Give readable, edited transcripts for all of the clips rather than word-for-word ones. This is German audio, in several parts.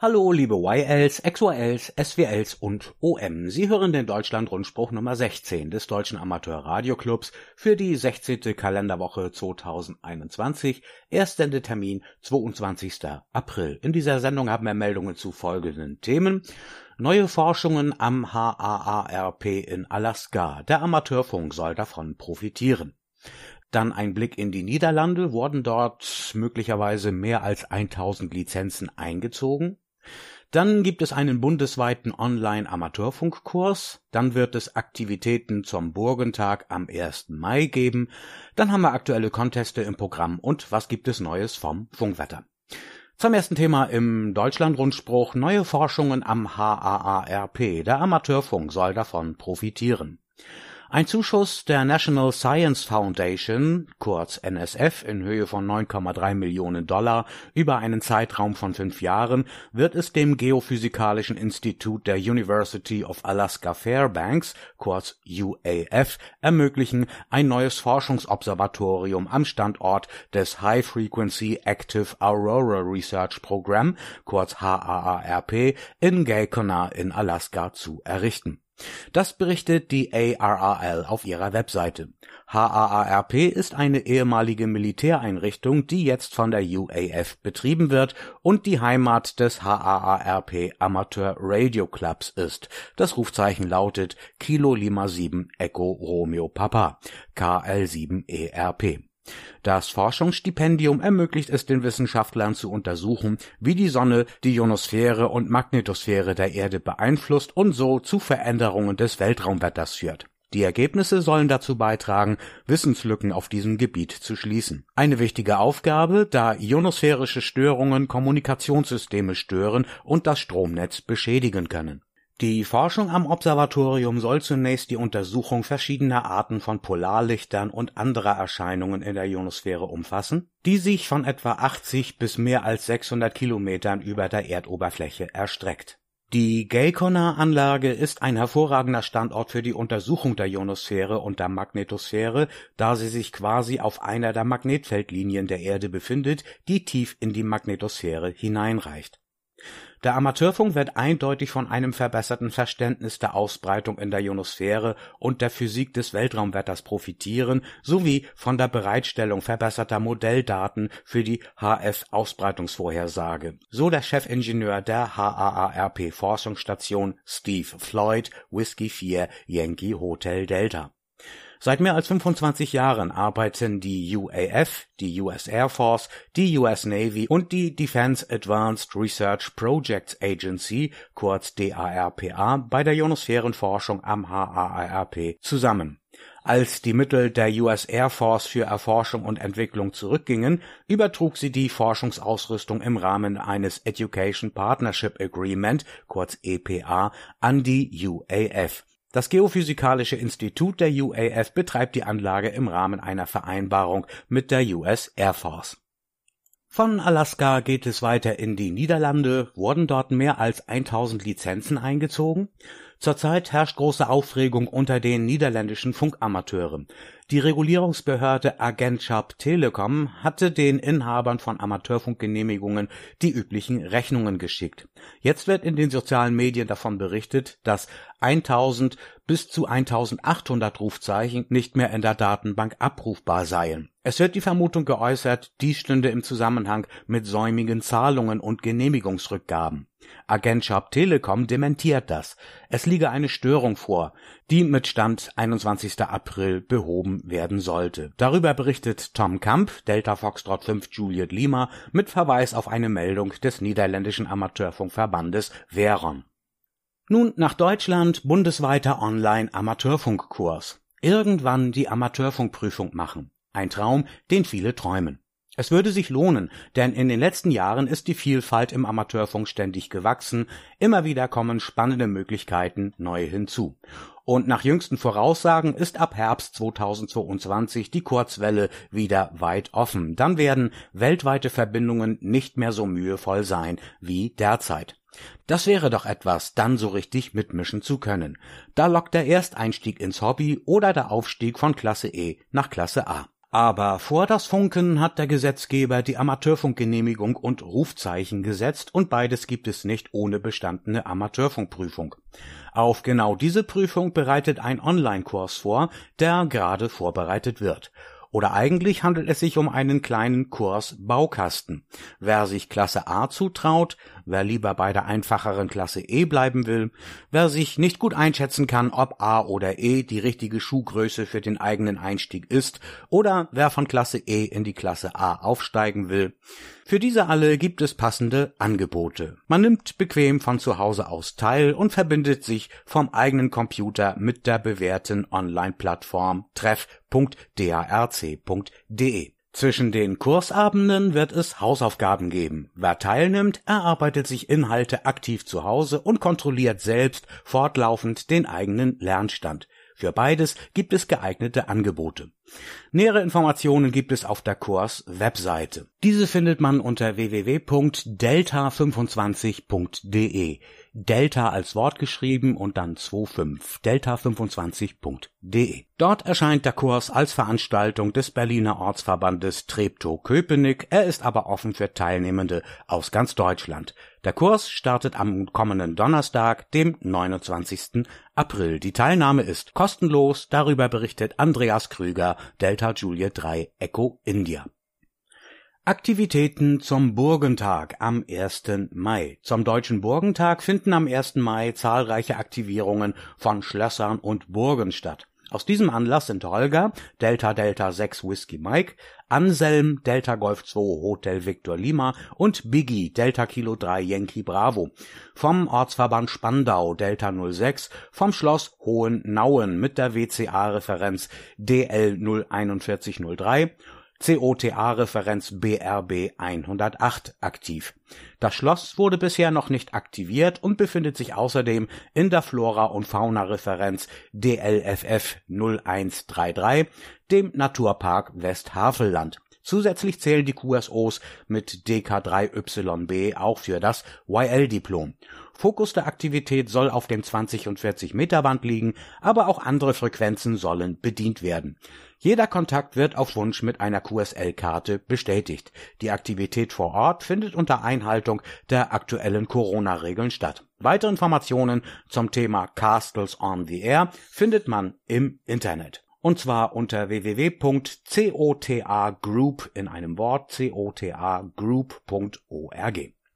Hallo liebe YLs, XYLs, SWLs und OM. Sie hören den Deutschland-Rundspruch Nummer 16 des Deutschen Amateur-Radio-Clubs für die 16. Kalenderwoche 2021, Erstsendetermin 22. April. In dieser Sendung haben wir Meldungen zu folgenden Themen. Neue Forschungen am HAARP in Alaska. Der Amateurfunk soll davon profitieren. Dann ein Blick in die Niederlande. Wurden dort möglicherweise mehr als 1000 Lizenzen eingezogen? Dann gibt es einen bundesweiten Online-Amateurfunkkurs. Dann wird es Aktivitäten zum Burgentag am 1. Mai geben. Dann haben wir aktuelle Conteste im Programm. Und was gibt es Neues vom Funkwetter? Zum ersten Thema im Deutschland-Rundspruch. Neue Forschungen am HAARP. Der Amateurfunk soll davon profitieren. Ein Zuschuss der National Science Foundation, kurz NSF, in Höhe von $9,3 Millionen über einen Zeitraum von 5 Jahren wird es dem Geophysikalischen Institut der University of Alaska Fairbanks, kurz UAF, ermöglichen, ein neues Forschungsobservatorium am Standort des High Frequency Active Aurora Research Program, kurz HAARP, in Gakona in Alaska zu errichten. Das berichtet die ARRL auf ihrer Webseite. HAARP ist eine ehemalige Militäreinrichtung, die jetzt von der UAF betrieben wird und die Heimat des HAARP Amateur Radio Clubs ist. Das Rufzeichen lautet Kilo Lima 7 Echo Romeo Papa, KL7ERP. Das Forschungsstipendium ermöglicht es den Wissenschaftlern zu untersuchen, wie die Sonne die Ionosphäre und Magnetosphäre der Erde beeinflusst und so zu Veränderungen des Weltraumwetters führt. Die Ergebnisse sollen dazu beitragen, Wissenslücken auf diesem Gebiet zu schließen. Eine wichtige Aufgabe, da ionosphärische Störungen Kommunikationssysteme stören und das Stromnetz beschädigen können. Die Forschung am Observatorium soll zunächst die Untersuchung verschiedener Arten von Polarlichtern und anderer Erscheinungen in der Ionosphäre umfassen, die sich von etwa 80 bis mehr als 600 Kilometern über der Erdoberfläche erstreckt. Die Gakona-Anlage ist ein hervorragender Standort für die Untersuchung der Ionosphäre und der Magnetosphäre, da sie sich quasi auf einer der Magnetfeldlinien der Erde befindet, die tief in die Magnetosphäre hineinreicht. Der Amateurfunk wird eindeutig von einem verbesserten Verständnis der Ausbreitung in der Ionosphäre und der Physik des Weltraumwetters profitieren, sowie von der Bereitstellung verbesserter Modelldaten für die HF-Ausbreitungsvorhersage, so der Chefingenieur der HAARP-Forschungsstation Steve Floyd, Whiskey 4 Yankee Hotel Delta. Seit mehr als 25 Jahren arbeiten die UAF, die US Air Force, die US Navy und die Defense Advanced Research Projects Agency, kurz DARPA, bei der Ionosphärenforschung am HAARP zusammen. Als die Mittel der US Air Force für Erforschung und Entwicklung zurückgingen, übertrug sie die Forschungsausrüstung im Rahmen eines Education Partnership Agreement, kurz EPA, an die UAF. Das Geophysikalische Institut der UAF betreibt die Anlage im Rahmen einer Vereinbarung mit der US Air Force. Von Alaska geht es weiter in die Niederlande. Wurden dort mehr als 1000 Lizenzen eingezogen? Zurzeit herrscht große Aufregung unter den niederländischen Funkamateuren. Die Regulierungsbehörde Agentschap Telecom hatte den Inhabern von Amateurfunkgenehmigungen die üblichen Rechnungen geschickt. Jetzt wird in den sozialen Medien davon berichtet, dass 1000 bis zu 1800 Rufzeichen nicht mehr in der Datenbank abrufbar seien. Es wird die Vermutung geäußert, dies stünde im Zusammenhang mit säumigen Zahlungen und Genehmigungsrückgaben. Agentschap Telecom dementiert das. Es liege eine Störung vor, die mit Stand 21. April behoben werden sollte. Darüber berichtet Tom Kamp, Delta Foxtrot 5 Juliet Lima, mit Verweis auf eine Meldung des niederländischen Amateurfunkverbandes VERON. Nun nach Deutschland, bundesweiter Online-Amateurfunkkurs. Irgendwann die Amateurfunkprüfung machen. Ein Traum, den viele träumen. Es würde sich lohnen, denn in den letzten Jahren ist die Vielfalt im Amateurfunk ständig gewachsen, immer wieder kommen spannende Möglichkeiten neu hinzu. Und nach jüngsten Voraussagen ist ab Herbst 2022 die Kurzwelle wieder weit offen. Dann werden weltweite Verbindungen nicht mehr so mühevoll sein wie derzeit. Das wäre doch etwas, dann so richtig mitmischen zu können. Da lockt der Ersteinstieg ins Hobby oder der Aufstieg von Klasse E nach Klasse A. Aber vor das Funken hat der Gesetzgeber die Amateurfunkgenehmigung und Rufzeichen gesetzt, und beides gibt es nicht ohne bestandene Amateurfunkprüfung. Auf genau diese Prüfung bereitet ein Online-Kurs vor, der gerade vorbereitet wird. Oder eigentlich handelt es sich um einen kleinen Kurs Baukasten. Wer sich Klasse A zutraut, wer lieber bei der einfacheren Klasse E bleiben will, wer sich nicht gut einschätzen kann, ob A oder E die richtige Schuhgröße für den eigenen Einstieg ist, oder wer von Klasse E in die Klasse A aufsteigen will. Für diese alle gibt es passende Angebote. Man nimmt bequem von zu Hause aus teil und verbindet sich vom eigenen Computer mit der bewährten Online-Plattform treff.darc.de. Zwischen den Kursabenden wird es Hausaufgaben geben. Wer teilnimmt, erarbeitet sich Inhalte aktiv zu Hause und kontrolliert selbst fortlaufend den eigenen Lernstand. Für beides gibt es geeignete Angebote. Nähere Informationen gibt es auf der Kurs-Webseite. Diese findet man unter www.delta25.de. Delta als Wort geschrieben und dann 25, delta25.de. Dort erscheint der Kurs als Veranstaltung des Berliner Ortsverbandes Treptow-Köpenick. Er ist aber offen für Teilnehmende aus ganz Deutschland. Der Kurs startet am kommenden Donnerstag, dem 29. April. Die Teilnahme ist kostenlos. Darüber berichtet Andreas Krüger, Delta Juliet 3 Echo India. Aktivitäten zum Burgentag am 1. Mai. Zum Deutschen Burgentag finden am 1. Mai zahlreiche Aktivierungen von Schlössern und Burgen statt. Aus diesem Anlass sind Holger, Delta Delta 6 Whiskey Mike, Anselm, Delta Golf 2 Hotel Victor Lima und Biggie, Delta Kilo 3 Yankee Bravo. Vom Ortsverband Spandau, Delta 06, vom Schloss Hohennauen mit der WCA-Referenz DL 04103, COTA-Referenz BRB 108 aktiv. Das Schloss wurde bisher noch nicht aktiviert und befindet sich außerdem in der Flora- und Fauna-Referenz DLFF 0133, dem Naturpark Westhavelland. Zusätzlich zählen die QSOs mit DK3YB auch für das YL-Diplom. Fokus der Aktivität soll auf dem 20- und 40-Meter-Band liegen, aber auch andere Frequenzen sollen bedient werden. Jeder Kontakt wird auf Wunsch mit einer QSL-Karte bestätigt. Die Aktivität vor Ort findet unter Einhaltung der aktuellen Corona-Regeln statt. Weitere Informationen zum Thema Castles on the Air findet man im Internet. Und zwar unter www.cotagroup in einem Wort cotagroup.org.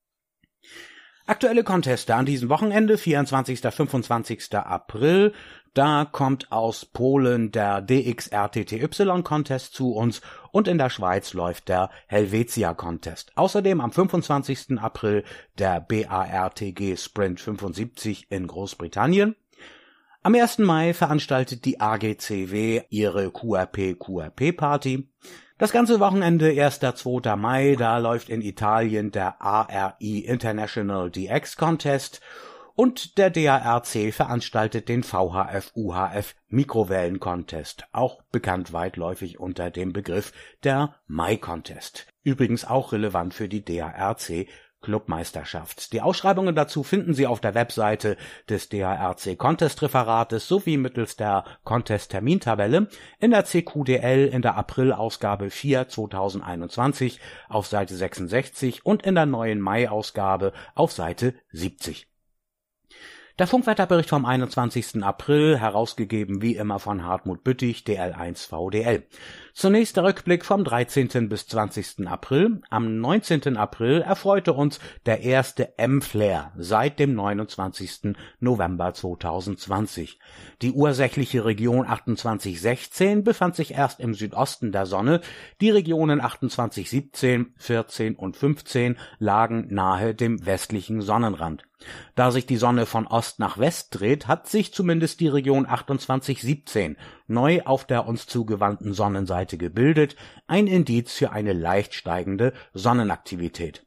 Aktuelle Conteste an diesem Wochenende, 24. 25. April. Da kommt aus Polen der DXRTTY-Contest zu uns und in der Schweiz läuft der Helvetia-Contest. Außerdem am 25. April der BARTG Sprint 75 in Großbritannien. Am 1. Mai veranstaltet die AGCW ihre QRP-Party. Das ganze Wochenende, 1. 2. Mai, da läuft in Italien der ARI International DX Contest und der DARC veranstaltet den VHF-UHF Mikrowellen Contest, auch bekannt weitläufig unter dem Begriff der Mai Contest. Übrigens auch relevant für die DARC Clubmeisterschaft. Die Ausschreibungen dazu finden Sie auf der Webseite des DARC Contest-Referates sowie mittels der Contest-Termintabelle in der CQDL in der April-Ausgabe 4 2021 auf Seite 66 und in der neuen Mai-Ausgabe auf Seite 70. Der Funkwetterbericht vom 21. April, herausgegeben wie immer von Hartmut Büttig, DL1VDL. Zunächst der Rückblick vom 13. bis 20. April. Am 19. April erfreute uns der erste M-Flare seit dem 29. November 2020. Die ursächliche Region 2816 befand sich erst im Südosten der Sonne. Die Regionen 2817, 14 und 15 lagen nahe dem westlichen Sonnenrand. Da sich die Sonne von Ost nach West dreht, hat sich zumindest die Region 2817 neu auf der uns zugewandten Sonnenseite gebildet, ein Indiz für eine leicht steigende Sonnenaktivität.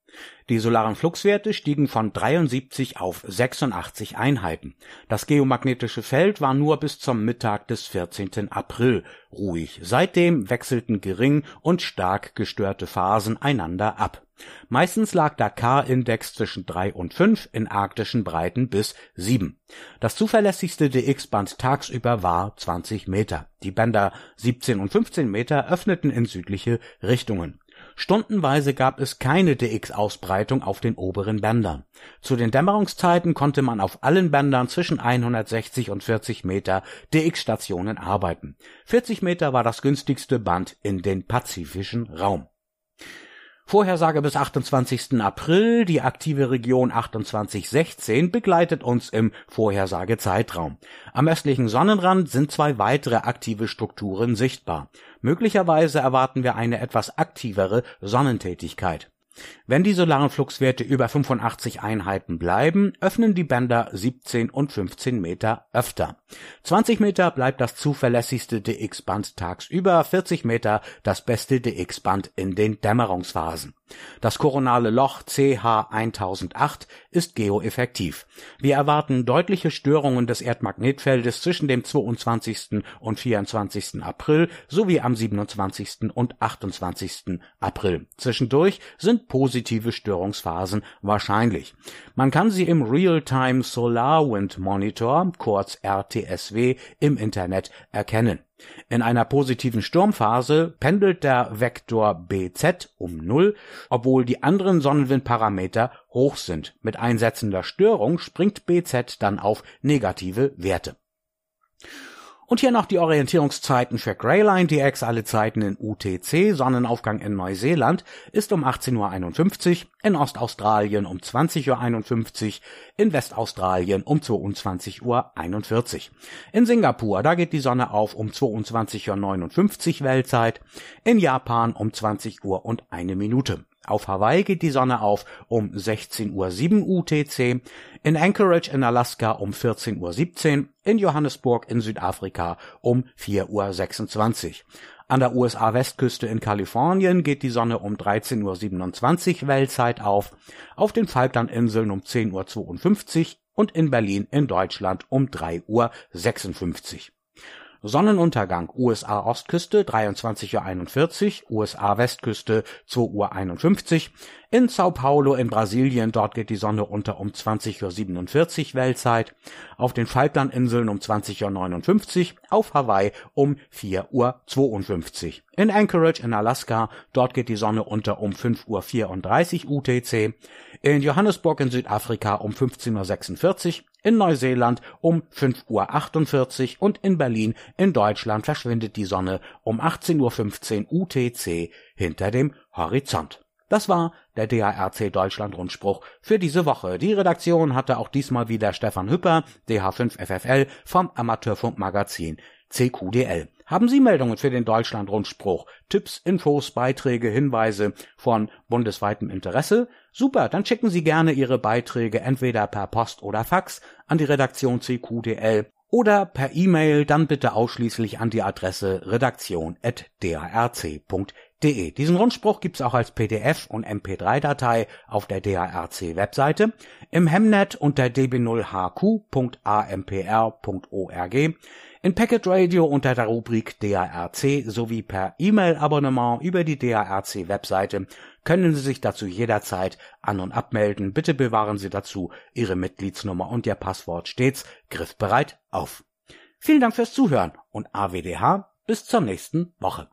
Die solaren Fluxwerte stiegen von 73 auf 86 Einheiten. Das geomagnetische Feld war nur bis zum Mittag des 14. April ruhig. Seitdem wechselten gering und stark gestörte Phasen einander ab. Meistens lag der K-Index zwischen 3 und 5, in arktischen Breiten bis 7. Das zuverlässigste DX-Band tagsüber war 20 Meter. Die Bänder 17 und 15 Meter öffneten in südliche Richtungen. Stundenweise gab es keine DX-Ausbreitung auf den oberen Bändern. Zu den Dämmerungszeiten konnte man auf allen Bändern zwischen 160 und 40 Meter DX-Stationen arbeiten. 40 Meter war das günstigste Band in den pazifischen Raum. Vorhersage bis 28. April, die aktive Region 2816 begleitet uns im Vorhersagezeitraum. Am östlichen Sonnenrand sind 2 weitere aktive Strukturen sichtbar. Möglicherweise erwarten wir eine etwas aktivere Sonnentätigkeit. Wenn die solaren Fluxwerte über 85 Einheiten bleiben, öffnen die Bänder 17 und 15 Meter öfter. 20 Meter bleibt das zuverlässigste DX-Band tagsüber, 40 Meter das beste DX-Band in den Dämmerungsphasen. Das koronale Loch CH1008 ist geoeffektiv. Wir erwarten deutliche Störungen des Erdmagnetfeldes zwischen dem 22. und 24. April sowie am 27. und 28. April. Zwischendurch sind positive Störungsphasen wahrscheinlich. Man kann sie im Real-Time Solar Wind Monitor, kurz RTSW, im Internet erkennen. In einer positiven Sturmphase pendelt der Vektor BZ um 0, obwohl die anderen Sonnenwindparameter hoch sind. Mit einsetzender Störung springt BZ dann auf negative Werte. Und hier noch die Orientierungszeiten für Greyline DX, alle Zeiten in UTC. Sonnenaufgang in Neuseeland ist um 18:51 Uhr, in Ostaustralien um 20:51 Uhr, in Westaustralien um 22:41 Uhr. In Singapur, da geht die Sonne auf um 22:59 Uhr Weltzeit, in Japan um 20:01 Auf Hawaii geht die Sonne auf um 16:07 UTC, in Anchorage in Alaska um 14:17 Uhr, in Johannesburg in Südafrika um 4:26 Uhr. An der USA-Westküste in Kalifornien geht die Sonne um 13:27 Uhr Weltzeit auf den Falklandinseln um 10:52 Uhr und in Berlin in Deutschland um 3:56 Uhr. Sonnenuntergang USA-Ostküste 23:41 Uhr, USA-Westküste 2:51 Uhr. In Sao Paulo in Brasilien, dort geht die Sonne unter um 20:47 Uhr Weltzeit. Auf den Falklandinseln um 20:59 Uhr, auf Hawaii um 4:52 Uhr. In Anchorage in Alaska, dort geht die Sonne unter um 5:34 Uhr UTC. In Johannesburg in Südafrika um 15:46 Uhr. In Neuseeland um 5:48 Uhr und in Berlin in Deutschland verschwindet die Sonne um 18:15 Uhr UTC hinter dem Horizont. Das war der DARC Deutschland Rundspruch für diese Woche. Die Redaktion hatte auch diesmal wieder Stefan Hüpper, DH5 FFL vom Amateurfunkmagazin CQDL. Haben Sie Meldungen für den Deutschland-Rundspruch, Tipps, Infos, Beiträge, Hinweise von bundesweitem Interesse? Super, dann schicken Sie gerne Ihre Beiträge entweder per Post oder Fax an die Redaktion CQDL oder per E-Mail, dann bitte ausschließlich an die Adresse redaktion@darc.de. Diesen Rundspruch gibt's auch als PDF und MP3-Datei auf der DARC-Webseite, im Hemnet unter db0hq.ampr.org, in Packet Radio unter der Rubrik DARC sowie per E-Mail-Abonnement über die DARC-Webseite können Sie sich dazu jederzeit an- und abmelden. Bitte bewahren Sie dazu Ihre Mitgliedsnummer und Ihr Passwort stets griffbereit auf. Vielen Dank fürs Zuhören und AWDH bis zur nächsten Woche.